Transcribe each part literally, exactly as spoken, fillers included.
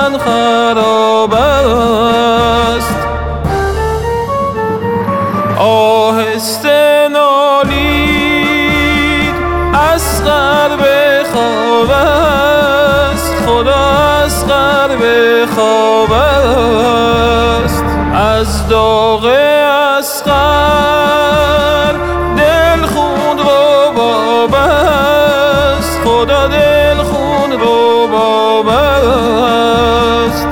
من خراب است. آهسته نالید اصغر به خواب است، خدا اصغر به خواب است. از داغ اصغر دل خون رو باب است، خدا دل خون رو باب است.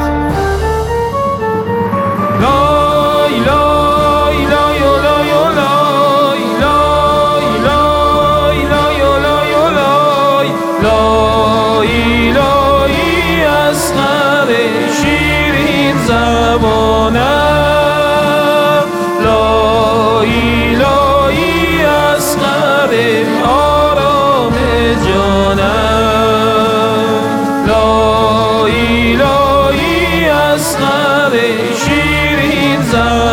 لای لای لای لای لای لای لای لای لای لای اصغر شیرین زبانم، لای لای اصغر آرام جانم، لای لای اصغر شیرین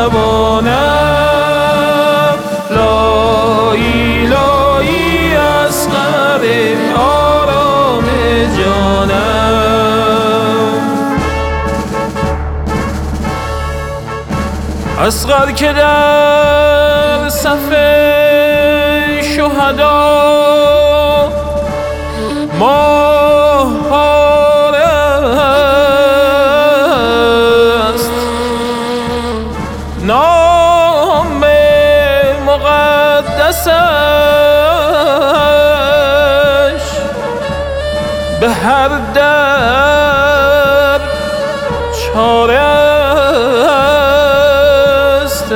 زبانم، لای لای اصغر آرام جانم. اصغر که در صف شهدا ماه پاره است، نام مقدسش به هر در چاره است.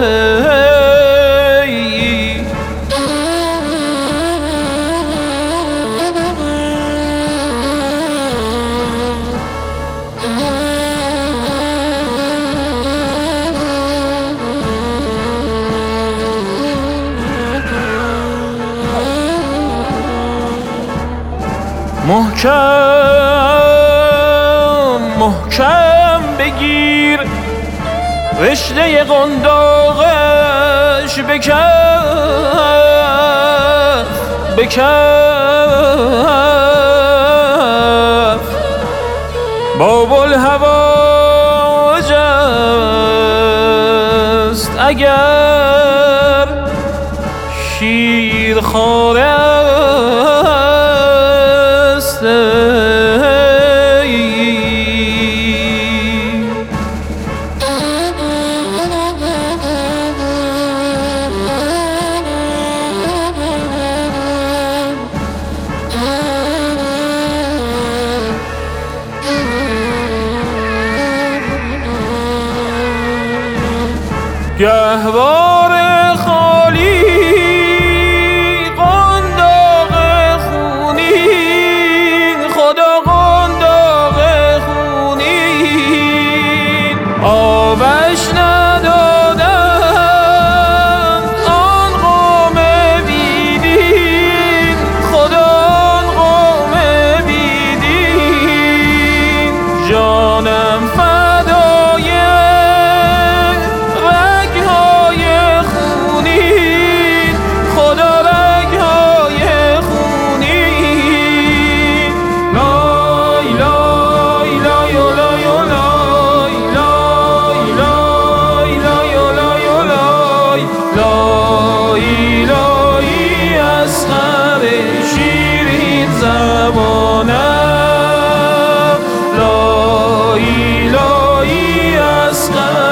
محکم محکم بگیر رشته قنداقش، بکف بکف باب الهواج است اگر شیر خواره است. گهواره خالی قنداق خونین، خدا قنداق خونین آبش ندادن آن قوم بیدین، خدا آن قوم بیدین. جانم فدای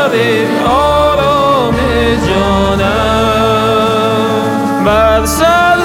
آرام جانم. بر سر